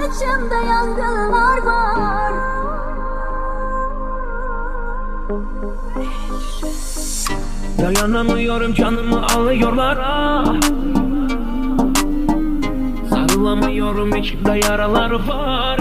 içimde yangınlar var. Dayanamıyorum, canımı alıyorlar ah. Sarılamıyorum, içimde yaralar var.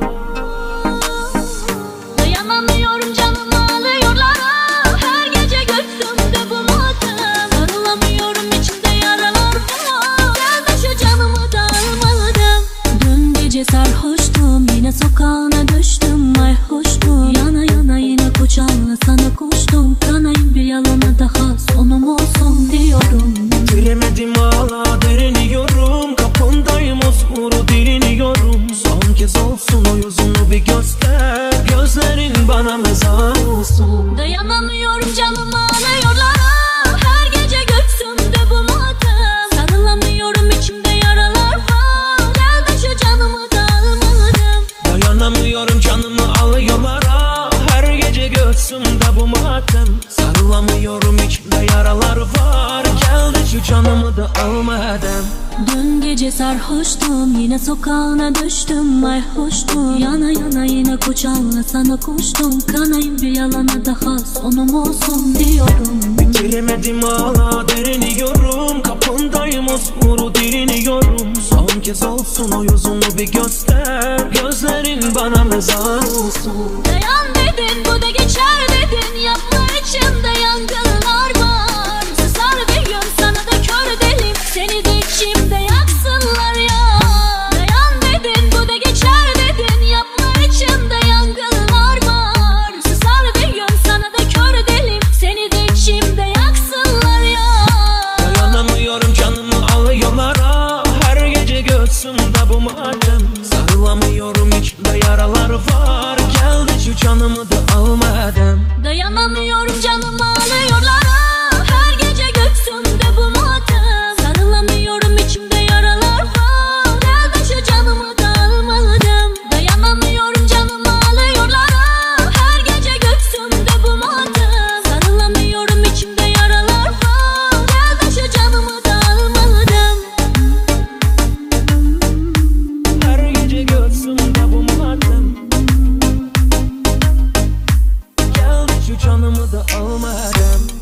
Dayanamıyorum, canımı alıyorlar ah. Her gece göğsümde bu matem. Sarılamıyorum, içimde yaralar var. Gel de şu canımı da almadım. Dün gece sarhoştum, yine sokağına düştüm. Ay hoştum, yana yana yine kucağına sana koştum. Kanayım bir yalana daha, sonum olsun diyorum. Bilemedim, hala direniyorum. Kapındayım, osuru direniyorum. Son kez olsun, o yüzünü bir göster. Gözlerin bana mezar olsun. Dayanamıyorum, canımı alıyorlar ah. Her gece göğsümde bu matem. Sarılamıyorum, içimde yaralar var. Gel de şu canımı da almadım. Dayanamıyorum, canımı alıyorlar ah. Her gece göğsümde bu matem. Sarılamıyorum, içimde yaralar var. Gel de şu canımı da almadım. Dün gece sarhoştum, yine sokağına düştüm. Ay hoştum, yana yana yine kucağına sana koştum. Kanayım bir yalana daha, sonum olsun diyorum. Bitiremedim, hala direniyorum. Kapındayım, osuru direniyorum. Son kez olsun, o yüzünü bir göster. Gözlerin bana mezar olsun. Dayan dedin, bu da geçer dedin. Yapma, içimde yangınlar var. Susar bir gün, sana da kör delim. Seni de içimde yaksınlar ya. Dayan dedin, bu da geçer dedin. Yapma, içimde yangınlar var. Susar bir gün, sana da kör delim. Seni de içimde yaksınlar ya. Dayanamıyorum, canımı alıyorlar ah. Her gece göğsümde bu matem. Sarılamıyorum, içimde yaralar var. Gel de şu canımı da almadım. Dayanamıyorum, canımı alıyorlar ah. Her gece göğsümde bu matem. Sarılamıyorum, içimde yaralar var. Gel de şu canımı da almadım. Dayanamıyorum, canımı alıyorlar ah. Her gece göğsümde bu matem. Sarılamıyorum, içimde yaralar var. Gel de şu canımı da almadım. Her gece göğsümde bu matem. Gel de şu canımı da almadım.